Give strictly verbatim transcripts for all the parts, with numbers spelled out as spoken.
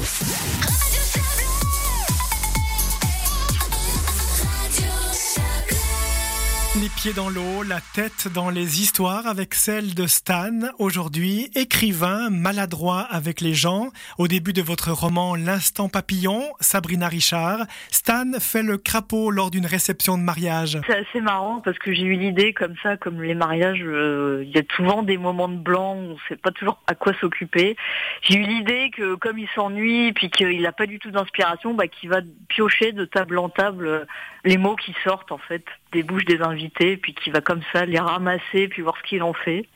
Les pieds dans l'eau, la tête dans les histoires avec celle de Stan. Aujourd'hui, écrivain, maladroit avec les gens. Au début de votre roman L'Instant Papillon, Sabrina Richard, Stan fait le crapaud lors d'une réception de mariage. C'est assez marrant parce que j'ai eu l'idée comme ça, comme les mariages, il euh, y a souvent des moments de blanc, on ne sait pas toujours à quoi s'occuper. J'ai eu l'idée que comme il s'ennuie puis qu'il n'a pas du tout d'inspiration, bah, qu'il va piocher de table en table les mots qui sortent en fait des bouches des invités, puis qui va comme ça les ramasser, puis voir ce qu'il en fait.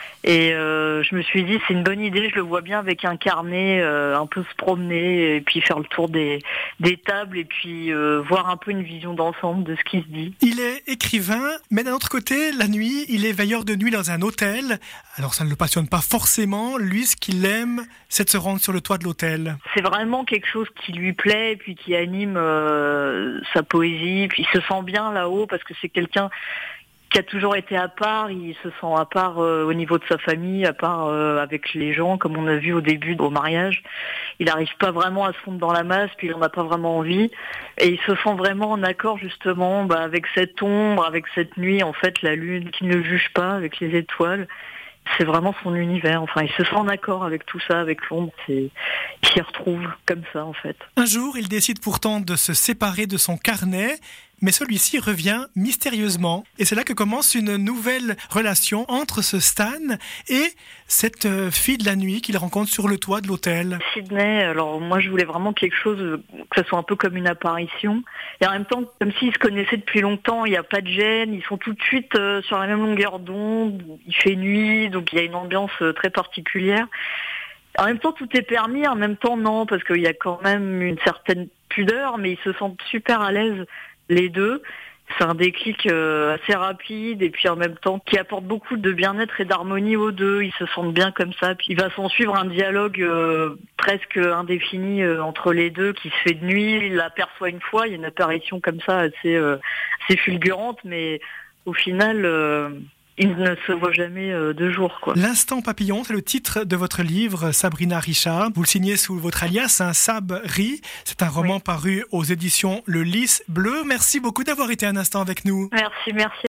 Et euh, je me suis dit, c'est une bonne idée, je le vois bien avec un carnet, euh, un peu se promener, et puis faire le tour des, des tables, et puis euh, voir un peu une vision d'ensemble de ce qui se dit. Il est écrivain, mais d'un autre côté, la nuit, il est veilleur de nuit dans un hôtel. Alors ça ne le passionne pas forcément. Lui, ce qu'il aime, c'est de se rendre sur le toit de l'hôtel. C'est vraiment quelque chose qui lui plaît, et puis qui anime euh, sa poésie, puis il se sent bien là-haut, parce que c'est quelqu'un qui a toujours été à part, il se sent à part euh, au niveau de sa famille, à part euh, avec les gens, comme on a vu au début au mariage. Il n'arrive pas vraiment à se fondre dans la masse, puis il n'en a pas vraiment envie. Et il se sent vraiment en accord justement bah, avec cette ombre, avec cette nuit, en fait, la lune qui ne le juge pas, avec les étoiles. C'est vraiment son univers. Enfin, il se sent en accord avec tout ça, avec l'ombre. C'est... Il s'y retrouve comme ça, en fait. Un jour, il décide pourtant de se séparer de son carnet, mais celui-ci revient mystérieusement. Et c'est là que commence une nouvelle relation entre ce Stan et cette fille de la nuit qu'il rencontre sur le toit de l'hôtel. Sydney, alors moi je voulais vraiment quelque chose, que ça soit un peu comme une apparition. Et en même temps, comme s'ils se connaissaient depuis longtemps, il n'y a pas de gêne, ils sont tout de suite euh, sur la même longueur d'onde, il fait nuit, donc il y a une ambiance euh, très particulière. En même temps, tout est permis, en même temps, non, parce qu'il y a quand même une certaine pudeur, mais ils se sentent super à l'aise, les deux. C'est un déclic euh, assez rapide, et puis en même temps, qui apporte beaucoup de bien-être et d'harmonie aux deux. Ils se sentent bien comme ça. Puis il va s'en suivre un dialogue euh, presque indéfini euh, entre les deux, qui se fait de nuit. Il l'aperçoit une fois, il y a une apparition comme ça, assez, euh, assez fulgurante, mais au final... Euh, il ne se voit jamais euh, de jour, quoi. L'Instant Papillon, c'est le titre de votre livre, Sabrina Richard. Vous le signez sous votre alias, un Sabri. C'est un roman oui. paru aux éditions Le Lys Bleu. Merci beaucoup d'avoir été un instant avec nous. Merci, merci.